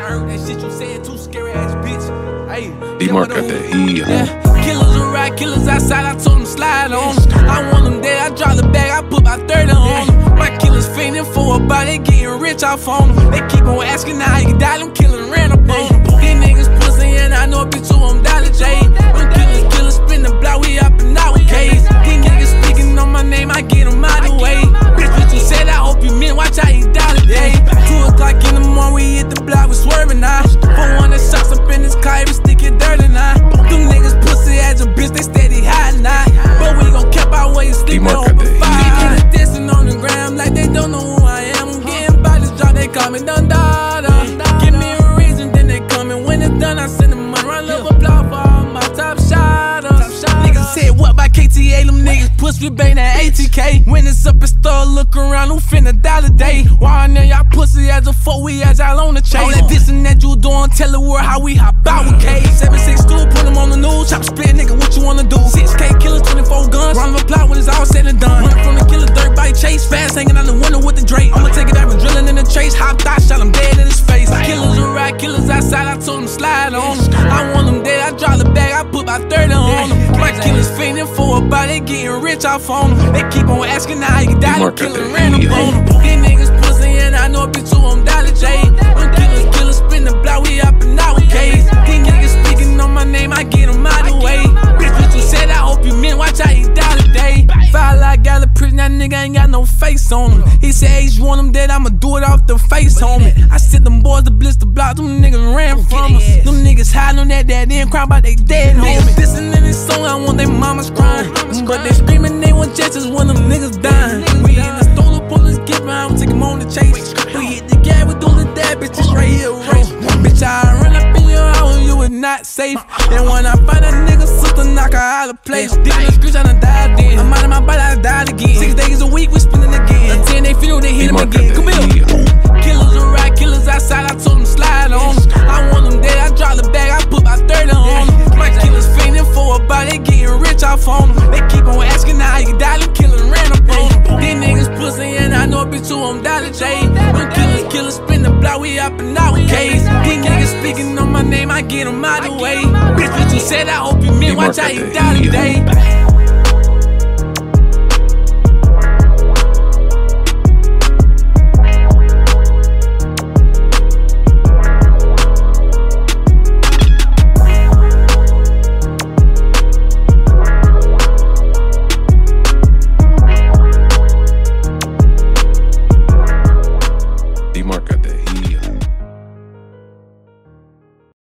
heard that shit you said, too scary ass bitch. Hey, D-Mark got that heat. Yeah, killers and ride killers outside, I told them slide on them. I want them dead, I drop the bag, I put about 30 on them. My killers fiending for a body, getting rich off on them. They keep on asking how you die, them killers ran up on them. These niggas pussy and I know a bitch who I'm Dollar J. Them killers spin the block, we up and out with K's. These niggas speaking on my name, I get them out the way. Bitch, you said, I hope you meant, watch how you Dollar Day. 2 o'clock in the morning, we hit the block, we swerving now. 400 shots up in this car, we sticking dirty now. Them niggas pussy as a bitch, they steady hiding now. But we gon' keep our way sleeping on the fire. Niggas dancing on the gram like they don't know who I am. I'm getting bodies drop, they call me Dundada. Give me a reason, then they coming. When it's done, I send them money. Run love applause for all my top shotters. Niggas said what by KTA? Them niggas pussy bang that ATK. When it's up and start look around, who finna die today? Why now y'all pussy as a foe, we as y'all on the chase. All that this and that you doing, tell the world how we hop out with K. 762, put them on the news. Chop split, nigga, what you wanna do? 6K killers, 24 guns. Round of applause when it's all said and done. Running from the killer, dirt bike chase. Fast hanging out the window with the Drake. I'ma take it out with drilling in the chase. Hop thigh, shot him dead in his face. Killers and ride killers outside, I told them slide on them. I want them dead, I drop the bag, I put about 30 on them. My killers fainting for a body, getting rich off on them. They keep on asking how you die, the killer ran up on them. These niggas pussy and I know a bitch who I'm Dollar J. Them killers spin the block, we up and out with K's. These niggas speaking on my name, I get them out the way. Bitch, you said, I hope you meant, watch how you die today. File like got a prison, that nigga ain't got no face on him. He said, hey, you want him dead, I'ma do it off the face, homie. I sent them boys to blitz the block, them niggas ran from us. Them niggas hiding on that then crying about they dead, homie. Listen to this song, I want their mamas crying. But they screaming they want justice when them niggas dying. We in the store, the police get round, we take them on the chase. We hit the gas, we do the dab, bitch, this right here, race. Bitch, I run up in your house, you was not safe. And when I find a nigga sister, knock her out of place. Deep in the streets, I done died in. I'm out of my body, I died again. 6 days a week, we spinning again. Until they feel they hit him again. Come here. Killers and ride killers outside, I told them slide on them. I want them dead, I drop the bag, I put about 30 on them. My killers fainting for a body, getting rich off on them. They keep on asking how you die, them killers ran up on them. These niggas pussy and I know a bitch who I'm Dollar J. Them killers spin the block, we up and out with K's. These niggas speaking on my name, I get them out the way. Bitch, you said, I hope you meant, watch how you die today.